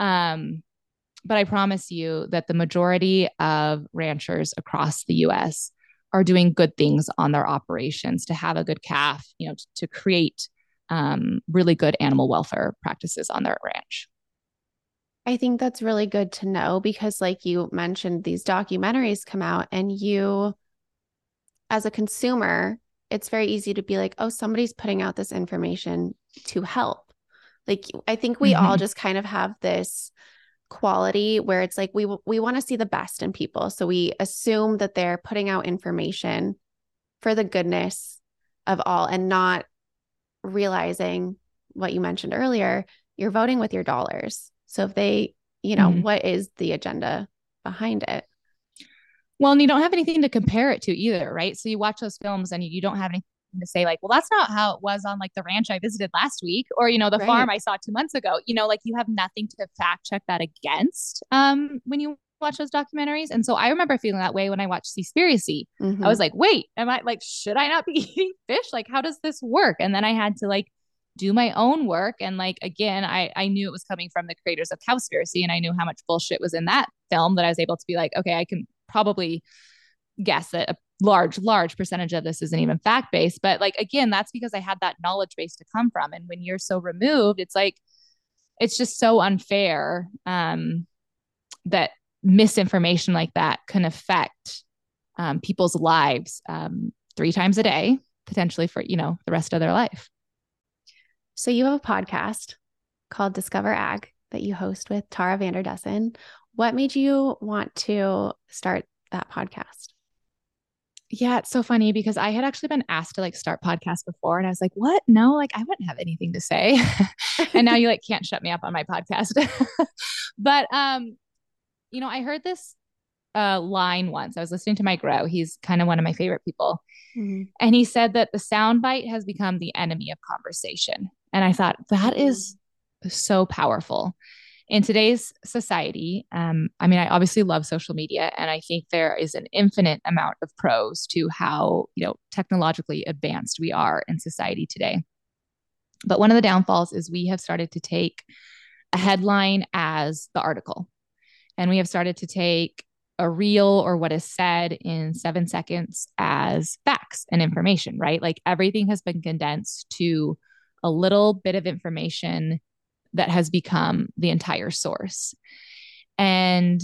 But I promise you that the majority of ranchers across the US are doing good things on their operations to have a good calf, you know, to create really good animal welfare practices on their ranch. I think that's really good to know, because like you mentioned, these documentaries come out and you, as a consumer, it's very easy to be like, oh, somebody's putting out this information to help. Like, I think we all just kind of have this quality where it's like, we want to see the best in people. So we assume that they're putting out information for the goodness of all, and not realizing what you mentioned earlier, you're voting with your dollars. So if they, you know, what is the agenda behind it? Well, and you don't have anything to compare it to either, right? So you watch those films and you don't have anything to say like, well, that's not how it was on like the ranch I visited last week, or, you know, the farm I saw 2 months ago. You know, like you have nothing to fact check that against when you watch those documentaries. And so I remember feeling that way when I watched Seaspiracy. I was like, wait, am I like, should I not be eating fish? Like, how does this work? And then I had to like do my own work. And like, again, I knew it was coming from the creators of Cowspiracy, and I knew how much bullshit was in that film, that I was able to be like, okay, I can probably guess that a large percentage of this isn't even fact-based. But like, again, that's because I had that knowledge base to come from. And when you're so removed, it's like, it's just so unfair that misinformation like that can affect people's lives 3 times a day, potentially for, you know, the rest of their life. So you have a podcast called Discover Ag that you host with Tara Vanderdessen. What made you want to start that podcast? Yeah, it's so funny because I had actually been asked to like start podcasts before, and I was like, what? No, like I wouldn't have anything to say. And now you like can't shut me up on my podcast. But you know, I heard this line once. I was listening to Mike Rowe. He's kind of one of my favorite people. And he said that the soundbite has become the enemy of conversation. And I thought that is so powerful. In today's society, I mean, I obviously love social media, and I think there is an infinite amount of pros to how, you know, technologically advanced we are in society today. But one of the downfalls is we have started to take a headline as the article, and we have started to take a reel or what is said in 7 seconds as facts and information, right? Like everything has been condensed to a little bit of information that has become the entire source. And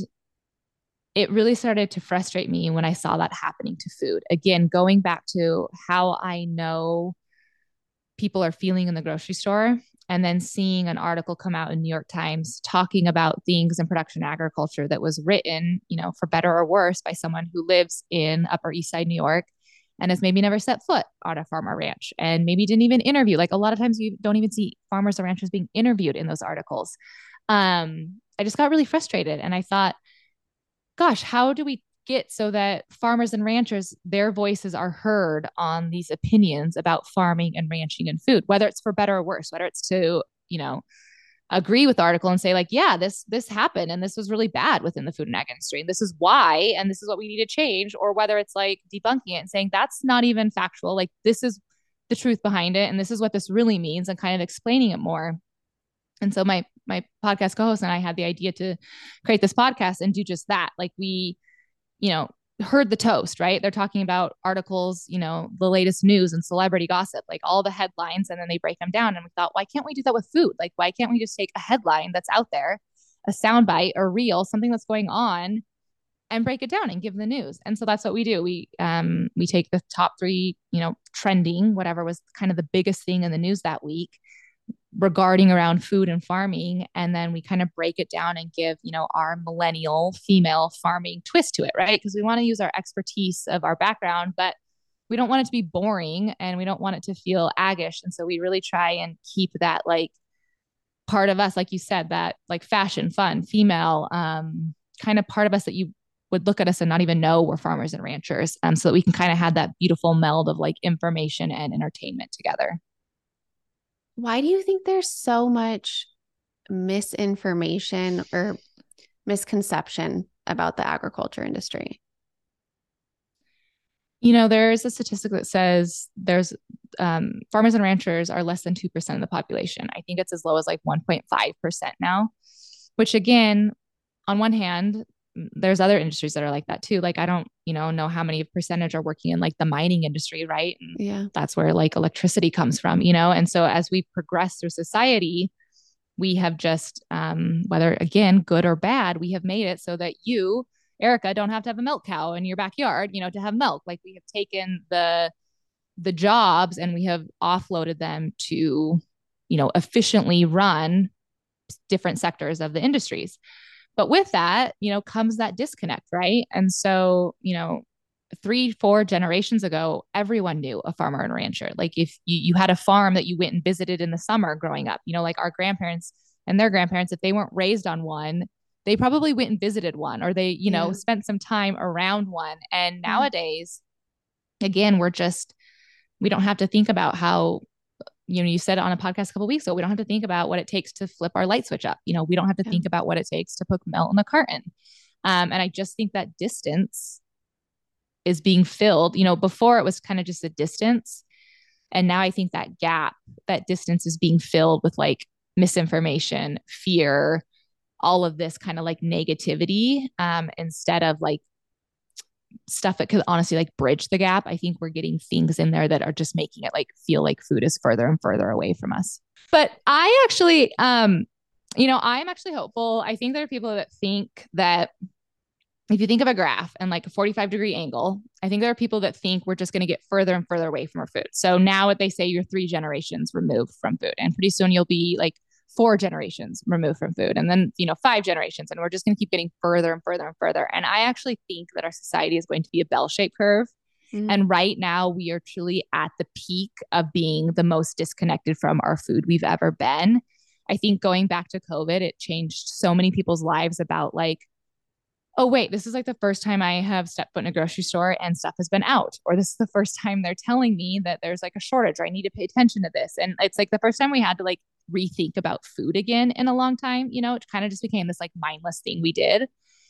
it really started to frustrate me when I saw that happening to food. Again, going back to how I know people are feeling in the grocery store, and then seeing an article come out in New York Times talking about things in production agriculture that was written, you know, for better or worse, by someone who lives in Upper East Side New York and has maybe never set foot on a farm or ranch, and maybe didn't even interview. Like a lot of times you don't even see farmers or ranchers being interviewed in those articles. I just got really frustrated, and I thought, gosh, how do we get so that farmers and ranchers, their voices are heard on these opinions about farming and ranching and food, whether it's for better or worse, whether it's to, you know, agree with the article and say like, yeah, this happened and this was really bad within the food and ag industry, and this is why, and this is what we need to change, or whether it's like debunking it and saying that's not even factual, like this is the truth behind it and this is what this really means, and kind of explaining it more. And so my podcast co-host and I had the idea to create this podcast and do just that. Like we, you know, heard the toast, right? They're talking about articles, you know, the latest news and celebrity gossip, like all the headlines, and then they break them down. And we thought, why can't we do that with food? Like, why can't we just take a headline that's out there, a soundbite or reel, something that's going on, and break it down and give the news. And so that's what we do. We take the top three, trending, whatever was kind of the biggest thing in the news that week regarding around food and farming. And then we kind of break it down and give, our millennial female farming twist to it, right? Because we want to use our expertise of our background, but we don't want it to be boring and we don't want it to feel aggish. And so we really try and keep that like part of us, like you said, that like fashion, fun, female, kind of part of us that you would look at us and not even know we're farmers and ranchers. So that we can kind of have that beautiful meld of like information and entertainment together. Why do you think there's so much misinformation or misconception about the agriculture industry? There's a statistic that says there's farmers and ranchers are less than 2% of the population. I think it's as low as like 1.5% now, which again, on one hand, there's other industries that are like that too. Like I don't, know how many percentage are working in like the mining industry, right? And yeah, that's where like electricity comes from, And so as we progress through society, we have just, whether again, good or bad, we have made it so that you, Erica, don't have to have a milk cow in your backyard, to have milk. Like we have taken the jobs and we have offloaded them to, efficiently run different sectors of the industries. But with that, comes that disconnect, right? And so, 3-4 generations ago, everyone knew a farmer and rancher. Like if you had a farm that you went and visited in the summer growing up, like our grandparents and their grandparents, if they weren't raised on one, they probably went and visited one or they, spent some time around one. And nowadays, again, we don't have to think about how, you said it on a podcast a couple of weeks ago, we don't have to think about what it takes to flip our light switch up. We don't have to think about what it takes to put milk in the carton. And I just think that distance is being filled. Before it was kind of just a distance. And now I think that gap, that distance is being filled with like misinformation, fear, all of this kind of like negativity, instead of like stuff that could honestly like bridge the gap. I think we're getting things in there that are just making it like feel like food is further and further away from us. But I actually, I'm actually hopeful. I think there are people that think that if you think of a graph and like a 45-degree angle, I think there are people that think we're just going to get further and further away from our food. So now what they say, you're 3 generations removed from food. And pretty soon you'll be like 4 generations removed from food. And then, 5 generations. And we're just going to keep getting further and further and further. And I actually think that our society is going to be a bell-shaped curve. Mm-hmm. And right now we are truly at the peak of being the most disconnected from our food we've ever been. I think going back to COVID, it changed so many people's lives about like, oh, wait, this is like the first time I have stepped foot in a grocery store and stuff has been out. Or this is the first time they're telling me that there's like a shortage or I need to pay attention to this. And it's like the first time we had to like rethink about food again in a long time. It kind of just became this like mindless thing we did.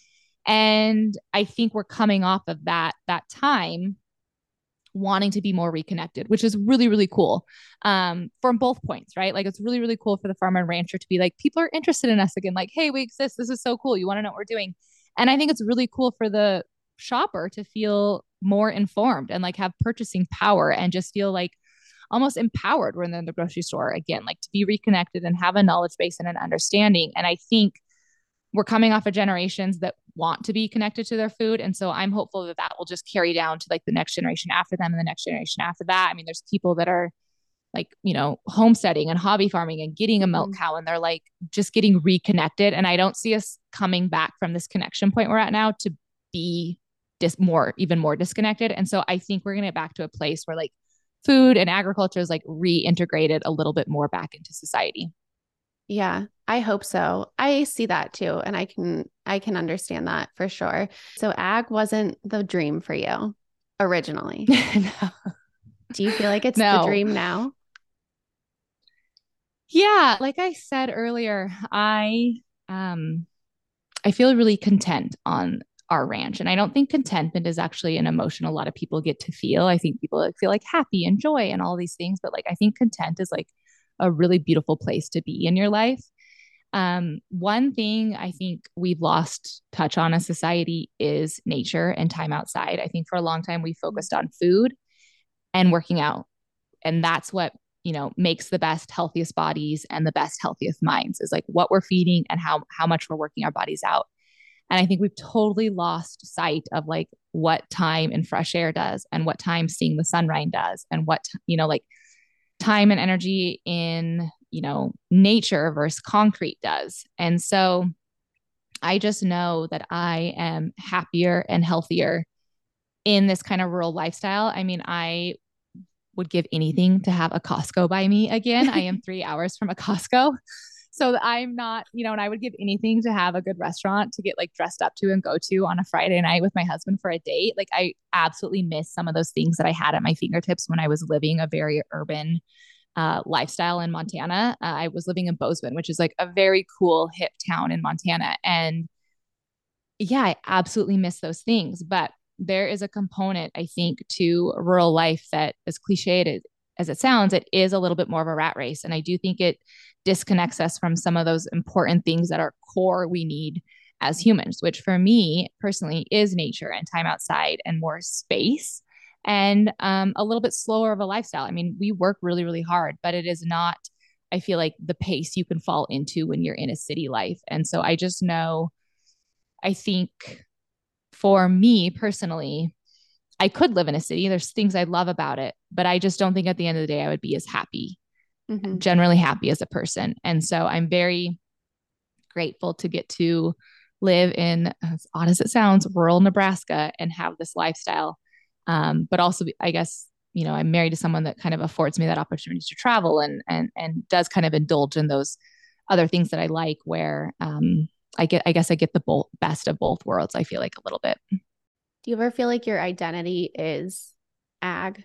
And I think we're coming off of that time wanting to be more reconnected, which is really, really cool, from both points, right? Like it's really, really cool for the farmer and rancher to be like, people are interested in us again. Like, hey, we exist. This is so cool. You want to know what we're doing? And I think it's really cool for the shopper to feel more informed and like have purchasing power and just feel like almost empowered when they're in the grocery store again, like to be reconnected and have a knowledge base and an understanding. And I think we're coming off of generations that want to be connected to their food. And so I'm hopeful that will just carry down to like the next generation after them and the next generation after that. I mean, there's people that are like, homesteading and hobby farming and getting a milk cow and they're like just getting reconnected. And I don't see us coming back from this connection point we're at now to be even more disconnected. And so I think we're going to get back to a place where like food and agriculture is like reintegrated a little bit more back into society. Yeah, I hope so. I see that too. And I can understand that for sure. So ag wasn't the dream for you originally. No. Do you feel like it's the dream now? Yeah, like I said earlier, I feel really content on our ranch. And I don't think contentment is actually an emotion a lot of people get to feel. I think people feel like happy and joy and all these things, but like I think content is like a really beautiful place to be in your life. One thing I think we've lost touch on as society is nature and time outside. I think for a long time we focused on food and working out. And that's what makes the best, healthiest bodies and the best, healthiest minds is like what we're feeding and how much we're working our bodies out. And I think we've totally lost sight of like what time in fresh air does and what time seeing the sunrise does and what, like time and energy in, nature versus concrete does. And so I just know that I am happier and healthier in this kind of rural lifestyle. I mean, I would give anything to have a Costco by me again. I am 3 hours from a Costco. So I'm not, and I would give anything to have a good restaurant to get like dressed up to and go to on a Friday night with my husband for a date. Like I absolutely miss some of those things that I had at my fingertips when I was living a very urban lifestyle in Montana. I was living in Bozeman, which is like a very cool hip town in Montana. And yeah, I absolutely miss those things. But there is a component, I think, to rural life that, as cliched as it sounds, it is a little bit more of a rat race. And I do think it disconnects us from some of those important things that are core we need as humans, which for me personally is nature and time outside and more space and a little bit slower of a lifestyle. I mean, we work really, really hard, but it is not, I feel like, the pace you can fall into when you're in a city life. And so I just know, I think for me personally, I could live in a city. There's things I love about it, but I just don't think at the end of the day I would be as happy, generally happy as a person. And so I'm very grateful to get to live in, as odd as it sounds, rural Nebraska and have this lifestyle. But also, I guess, I'm married to someone that kind of affords me that opportunity to travel and does kind of indulge in those other things that I like, where I guess I get the best of both worlds. I feel like a little bit. Do you ever feel like your identity is ag?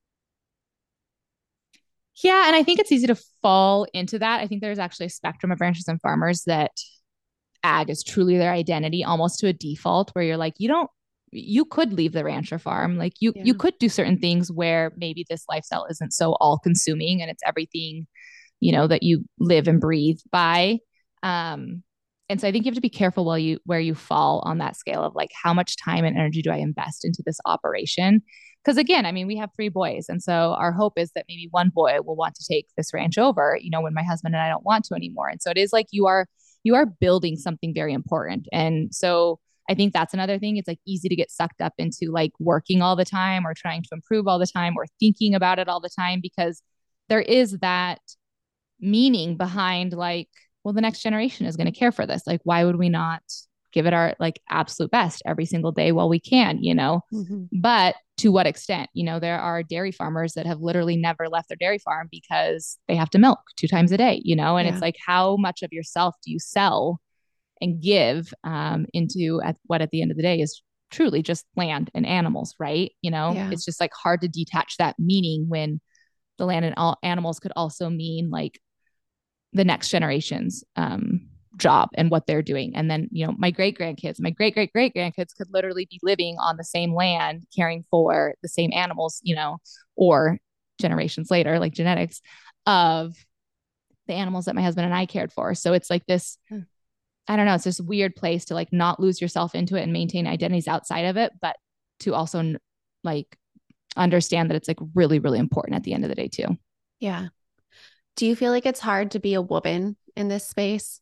Yeah. And I think it's easy to fall into that. I think there's actually a spectrum of ranchers and farmers that ag is truly their identity, almost to a default, where you're like, you could leave the ranch or farm. Like you could do certain things where maybe this lifestyle isn't so all consuming and it's everything, that you live and breathe by. And so I think you have to be careful where you fall on that scale of like, how much time and energy do I invest into this operation? Because again, I mean, we have 3 boys. And so our hope is that maybe one boy will want to take this ranch over, when my husband and I don't want to anymore. And so it is like you are building something very important. And so I think that's another thing. It's like easy to get sucked up into like working all the time or trying to improve all the time or thinking about it all the time, because there is that meaning behind like, well, the next generation is going to care for this. Like, why would we not give it our like absolute best every single day while we can, But to what extent? There are dairy farmers that have literally never left their dairy farm because they have to milk 2 times a day, and it's like, how much of yourself do you sell and give into what at the end of the day is truly just land and animals, right? It's just like hard to detach that meaning when the land and all animals could also mean like the next generation's job and what they're doing. And then, my great great grandkids could literally be living on the same land, caring for the same animals, or generations later, like genetics of the animals that my husband and I cared for. So it's like this, I don't know, it's this weird place to like not lose yourself into it and maintain identities outside of it, but to also like understand that it's like really, really important at the end of the day too. Yeah. Do you feel like it's hard to be a woman in this space?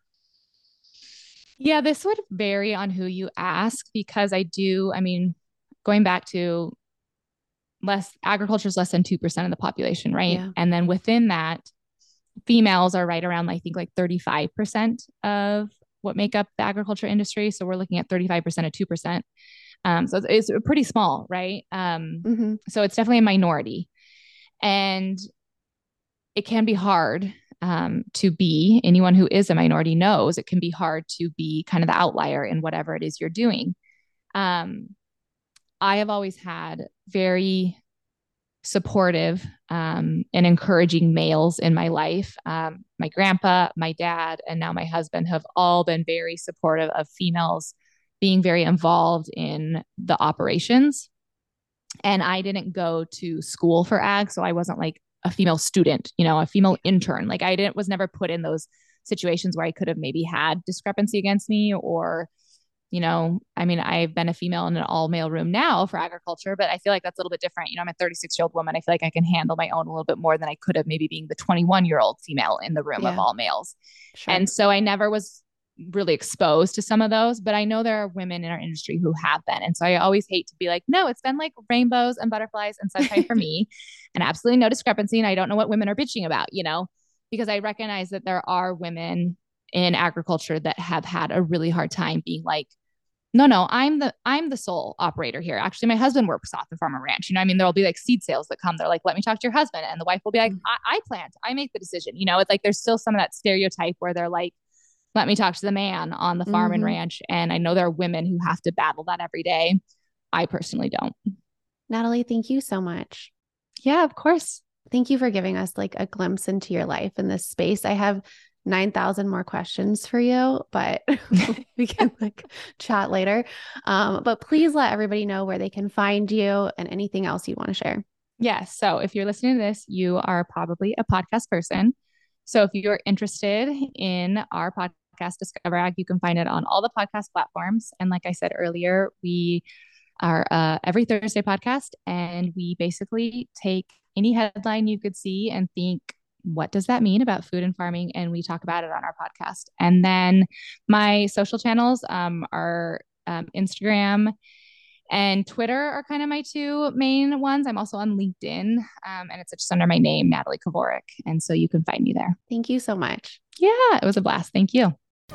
Yeah, this would vary on who you ask, because going back to agriculture is less than 2% of the population, right? Yeah. And then within that, females are right around, I think, like 35% of what make up the agriculture industry. So we're looking at 35% of 2%. So it's pretty small, right? So it's definitely a minority. And it can be hard to be, anyone who is a minority knows it can be hard to be kind of the outlier in whatever it is you're doing. I have always had very supportive and encouraging males in my life. My grandpa, my dad, and now my husband have all been very supportive of females being very involved in the operations. And I didn't go to school for ag, so I wasn't like a female student, a female intern. Like was never put in those situations where I could have maybe had discrepancy against me or, I've been a female in an all male room now for agriculture, but I feel like that's a little bit different. I'm a 36-year-old woman. I feel like I can handle my own a little bit more than I could have maybe being the 21-year-old female in the room of all males. Sure. And so I never was really exposed to some of those, but I know there are women in our industry who have been. And so I always hate to be like, no, it's been like rainbows and butterflies and sunshine for me and absolutely no discrepancy. And I don't know what women are bitching about, because I recognize that there are women in agriculture that have had a really hard time being like, no, I'm the sole operator here. Actually, my husband works off the farm and ranch. There'll be like seed sales that come. They're like, let me talk to your husband. And the wife will be like, I plant, I make the decision. It's like, there's still some of that stereotype where they're like, let me talk to the man on the farm and ranch. And I know there are women who have to battle that every day. I personally don't. Natalie, thank you so much. Yeah, of course. Thank you for giving us like a glimpse into your life in this space. I have 9,000 more questions for you, but we can like chat later. But please let everybody know where they can find you and anything else you want to share. Yes. So if you're listening to this, you are probably a podcast person. So if you're interested in our podcast, Discover Ag, you can find it on all the podcast platforms. And like I said earlier, we are every Thursday podcast, and we basically take any headline you could see and think, what does that mean about food and farming? And we talk about it on our podcast. And then my social channels are Instagram and Twitter are kind of my two main ones. I'm also on LinkedIn, and it's just under my name, Natalie Kovarik. And so you can find me there. Thank you so much. Yeah, it was a blast. Thank you.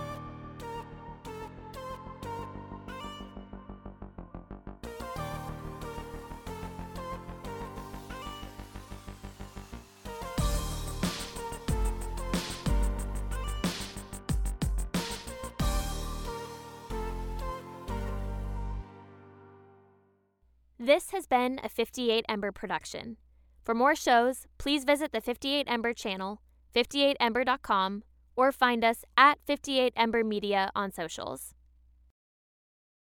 This has been a 58 Ember production. For more shows, please visit the 58 Ember channel, 58ember.com, or find us at 58 Ember Media on socials.